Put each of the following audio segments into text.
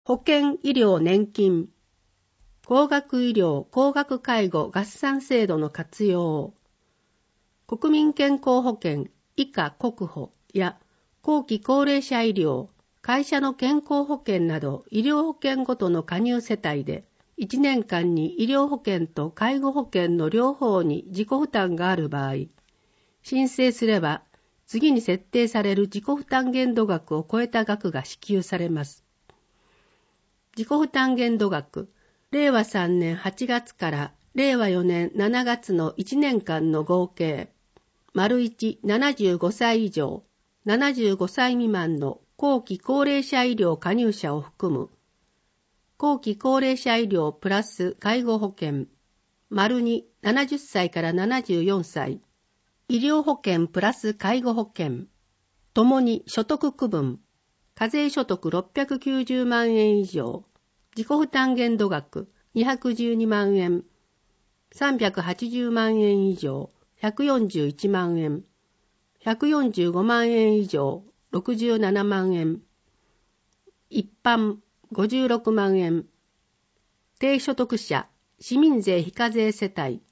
保険医療年金、高額医療高額介護合算制度の活用、国民健康保険以下国保や後期高齢者医療、会社の健康保険など医療保険ごとの加入世帯で1年間に医療保険と介護保険の両方に自己負担がある場合、申請すれば次に設定される自己負担限度額を超えた額が支給されます。自己負担限度額、令和3年8月から令和4年7月の1年間の合計、1、75歳以上、75歳未満の後期高齢者医療加入者を含む、後期高齢者医療プラス介護保険、2、70歳から74歳、医療保険プラス介護保険、ともに所得区分、課税所得690万円以上、自己負担限度額212万円、380万円以上、141万円、145万円以上、67万円、一般56万円、低所得者、市民税非課税世帯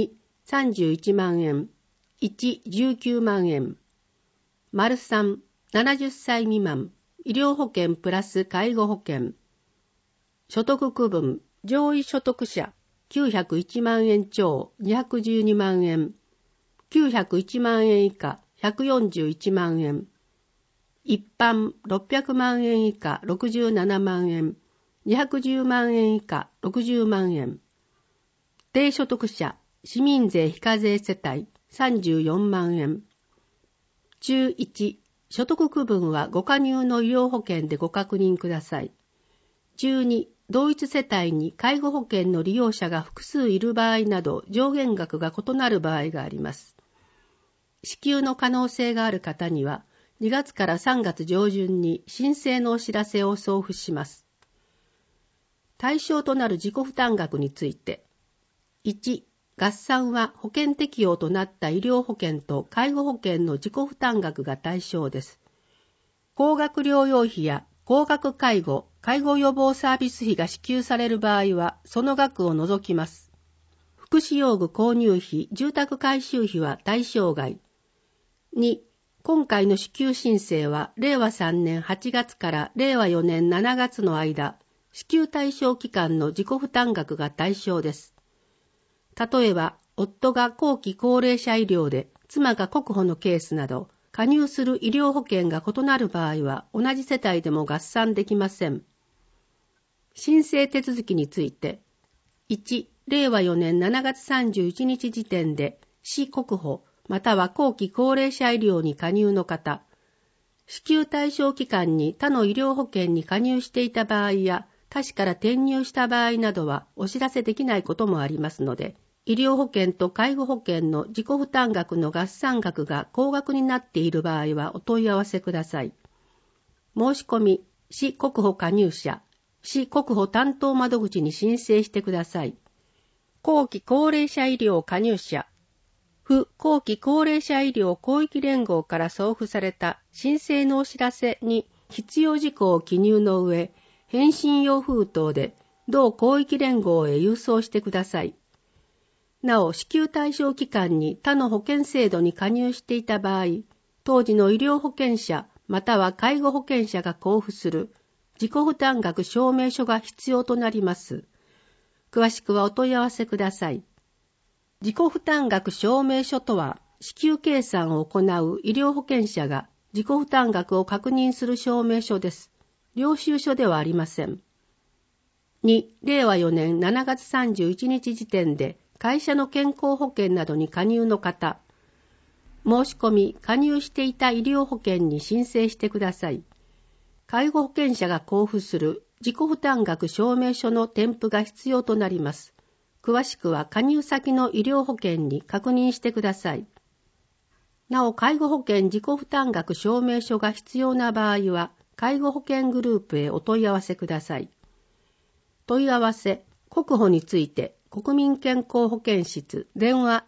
2、31万円、1、19万円、3、70歳未満、医療保険プラス介護保険、所得区分、上位所得者、901万円超、212万円、901万円以下、141万円、一般600万円以下、67万円、210万円以下、60万円、低所得者、市民税非課税世帯、34万円、中1、所得区分はご加入の医療保険でご確認ください。中2、同一世帯に介護保険の利用者が複数いる場合など上限額が異なる場合があります。支給の可能性がある方には2月から3月上旬に申請のお知らせを送付します。対象となる自己負担額について、1、合算は保険適用となった医療保険と介護保険の自己負担額が対象です。高額療養費や高額介護、介護予防サービス費が支給される場合は、その額を除きます。福祉用具購入費、住宅改修費は対象外。2、今回の支給申請は、令和3年8月から令和4年7月の間、支給対象期間の自己負担額が対象です。例えば、夫が後期高齢者医療で、妻が国保のケースなど、加入する医療保険が異なる場合は、同じ世帯でも合算できません。申請手続きについて、1、令和4年7月31日時点で、市国保または後期高齢者医療に加入の方、支給対象期間に他の医療保険に加入していた場合や、他市から転入した場合などはお知らせできないこともありますので、医療保険と介護保険の自己負担額の合算額が高額になっている場合はお問い合わせください。申し込み、市国保加入者、市国保担当窓口に申請してください。後期高齢者医療加入者、府後期高齢者医療広域連合から送付された申請のお知らせに必要事項を記入の上、返信用封筒で同広域連合へ郵送してください。なお、支給対象期間に他の保険制度に加入していた場合、当時の医療保険者または介護保険者が交付する自己負担額証明書が必要となります。詳しくはお問い合わせください。自己負担額証明書とは、支給計算を行う医療保険者が自己負担額を確認する証明書です。領収書ではありません。2、令和4年7月31日時点で会社の健康保険などに加入の方、申し込み、加入していた医療保険に申請してください。介護保険者が交付する自己負担額証明書の添付が必要となります。詳しくは加入先の医療保険に確認してください。なお、介護保険自己負担額証明書が必要な場合は、介護保険グループへお問い合わせください。問い合わせ、国保について、国民健康保険室、電話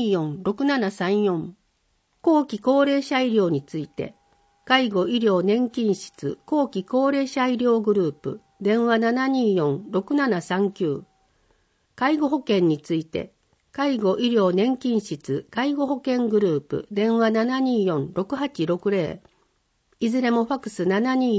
724-6734。後期高齢者医療について、介護医療年金室後期高齢者医療グループ、 電話 724-6739。介護保険について、介護医療年金室介護保険グループ電話 724-6860。いずれもファクス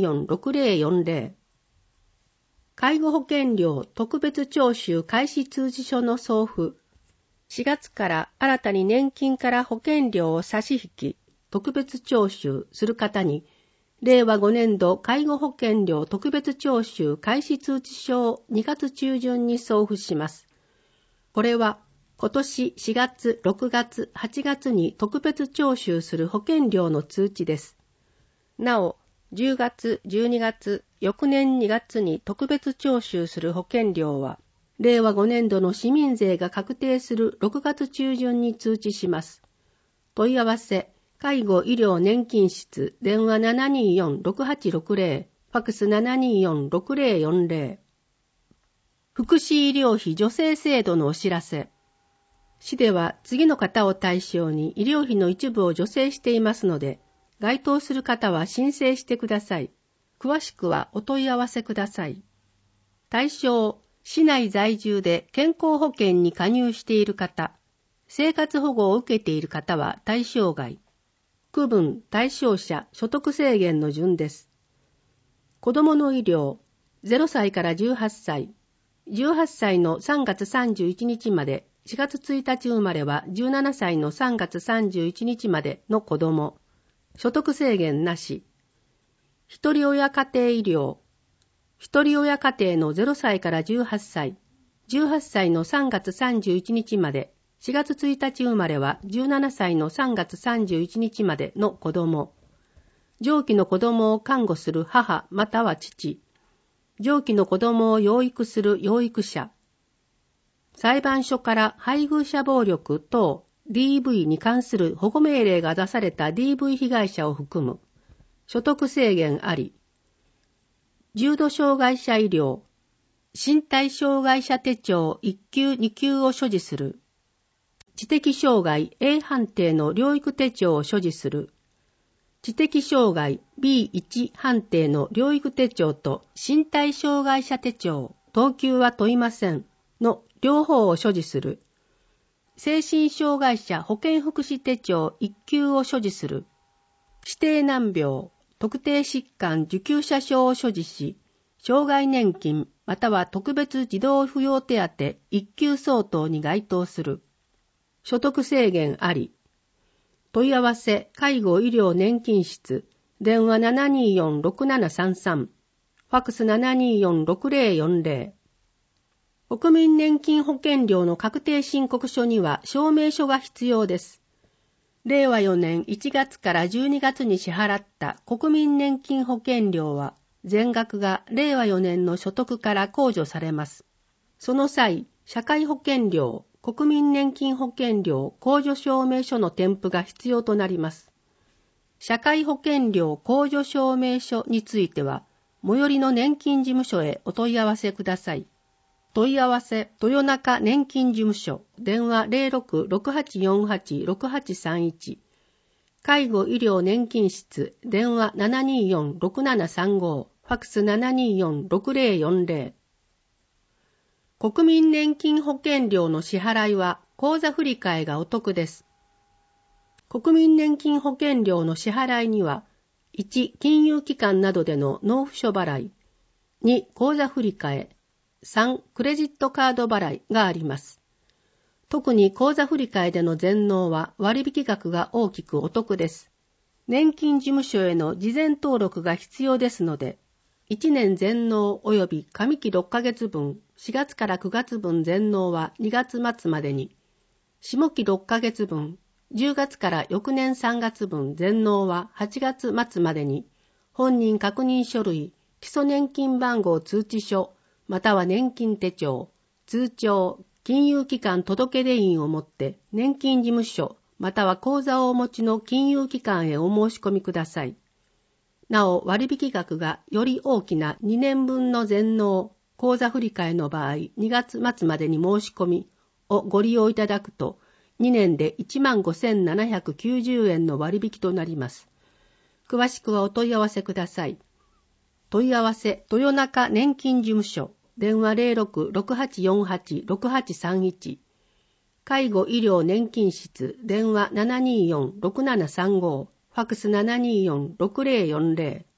724-6040。介護保険料特別徴収開始通知書の送付。4月から新たに年金から保険料を差し引き、特別徴収する方に、令和5年度介護保険料特別徴収開始通知書を2月中旬に送付します。これは今年4月、6月、8月に特別徴収する保険料の通知です。なお、10月、12月、翌年2月に特別徴収する保険料は、令和5年度の市民税が確定する6月中旬に通知します。問い合わせ、介護医療年金室、電話 724-6860、ファクス 724-6040。福祉医療費助成制度のお知らせ。市では次の方を対象に医療費の一部を助成していますので、該当する方は申請してください。詳しくはお問い合わせください。対象、市内在住で健康保険に加入している方、生活保護を受けている方は対象外。区分、対象者、所得制限の順です。子どもの医療、0歳から18歳、18歳の3月31日まで、4月1日生まれは17歳の3月31日までの子ども、所得制限なし。一人親家庭医療、一人親家庭の0歳から18歳、18歳の3月31日まで、4月1日生まれは17歳の3月31日までの子供。上記の子供を看護する母または父。上記の子供を養育する養育者。裁判所から配偶者暴力等 DV に関する保護命令が出された DV 被害者を含む。所得制限あり。重度障害者医療。身体障害者手帳1級2級を所持する。知的障害 A 判定の療育手帳を所持する。知的障害 B1 判定の療育手帳と身体障害者手帳、等級は問いませんの両方を所持する。精神障害者保健福祉手帳1級を所持する。指定難病、特定疾患受給者証を所持し、障害年金または特別児童扶養手当1級相当に該当する。所得制限あり。問い合わせ、介護医療年金室、電話 724-6733、ファクス 724-6040。国民年金保険料の確定申告書には証明書が必要です。令和4年1月から12月に支払った国民年金保険料は、全額が令和4年の所得から控除されます。その際、社会保険料、国民年金保険料控除証明書の添付が必要となります。社会保険料控除証明書については、最寄りの年金事務所へお問い合わせください。問い合わせ、豊中年金事務所、電話 06-6848-6831。介護医療年金室、電話 724-6735、ファクス 724-6040。国民年金保険料の支払いは口座振替がお得です。国民年金保険料の支払いには、1、金融機関などでの納付書払い、2、口座振替、3、クレジットカード払いがあります。特に口座振替での全納は割引額が大きくお得です。年金事務所への事前登録が必要ですので、1年全納及び上期6ヶ月分、4月から9月分全納は2月末までに、下期6ヶ月分、10月から翌年3月分全納は8月末までに、本人確認書類、基礎年金番号通知書、または年金手帳、通帳、金融機関届出印を持って年金事務所、または口座をお持ちの金融機関へお申し込みください。なお、割引額がより大きな2年分の全納、口座振替の場合、2月末までに申し込みをご利用いただくと、2年で 15,790 円の割引となります。詳しくはお問い合わせください。 問い合わせ豊中年金事務所電話 06-6848-6831 介護医療年金室電話 724-6735 ファクス 724-6040